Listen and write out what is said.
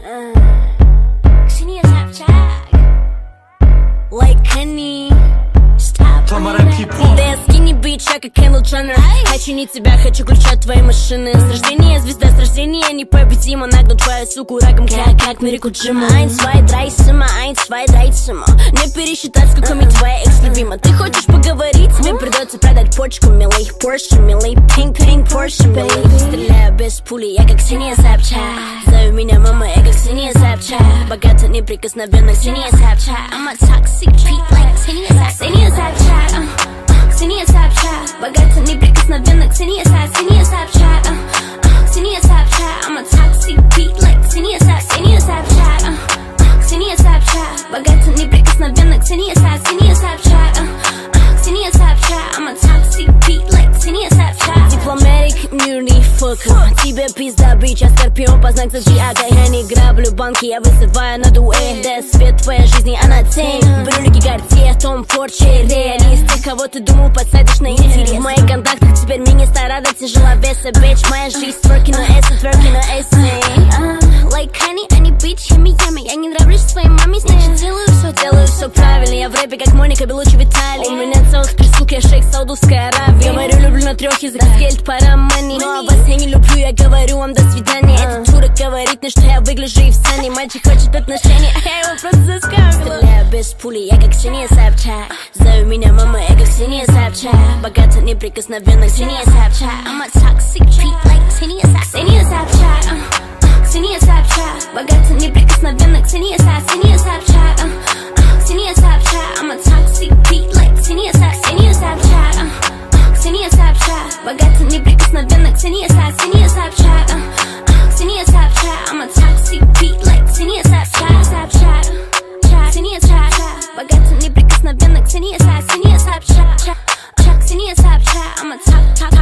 Ksenia Sobchak, like Kenny. Да я скини бич, я как Кендалл Дженнер. Хочу не тебя, хочу ключи от твоей машины. С рождения звезда, с рождения непобедима. Нагнул твою суку раком, как Мирику Джима. 1, 2, 3, сама, 1, 2, 3, сама. Не пересчитать, сколько мне твоя экс любима. Ты хочешь поговорить, тебе придется продать почку. Милый Порше, милый пинк Порше, милый. Стреляю без пули, я как Ksenia Sobchak. Зови меня мама, я как Ksenia Sobchak. Богато, неприкосновенно, Ksenia Sobchak. I'm a toxic treat like Ksenia Sobchak. Ksenia Sobchak, богато, неприкосновенно, Ksenia Sobchak. Ksenia Sobchak, I'm a toxic beat like Ksenia Sobchak. Ksenia Sobchak, богато, неприкосновенно, Ksenia Sobchak. Ksenia Sobchak, I'm a toxic beat like Ksenia Sobchak. Diplomatic immunity, fuck. Тебе пизда, бич, я скорпион, по знак зодиака. Я не граблю банки, я вызываю на дуэль. Да свет твоей жизни, она тень. Брюлики Cartier, Том Форд, Черри. Не из тех, кого ты думал, подсадишь на интерес. В моих контактах теперь министра рада, тяжеловеса, bitch. Моя жизнь тверки на эссе, тверки на эссе. Like honey, они bitch, ями. Я не нравлюсь своей маме, значит делаю все правильно. Я в рэпе, как Моника Белуччи в Италии. У меня целых 3 штук, я шейх Саудовской Аравии. Говорю, люблю на 3 языках, гельд, пара money. Но вас я не люблю, я говорю вам до свидания. Этот чурок говорит мне, что я выгляжу и в сцене. Мальчик хочет отношений, а я его просто заскамила. Стреляю без пули, я как Ksenia Sobchak. Зови меня мама, я как Ksenia Sobchak. Богато, неприкосновенно, Ksenia Sobchak. I'm a toxic treat like Ksenia Sobchak. Ksenia Sobchak, богато, неприкосновенно, Ksenia Sobchak. Ksenia Sobchak, I'm a toxic beat like Ksenia Sobchak. Ksenia Sobchak, богато, неприкосновенно, Ksenia Sobchak. Ksenia Sobchak, I'm a toxic beat like Ksenia Sobchak. Ksenia Sobchak, bogато, неприкосновенно, Ksenia Sobchak. Ksenia Sobchak, I'm a toxic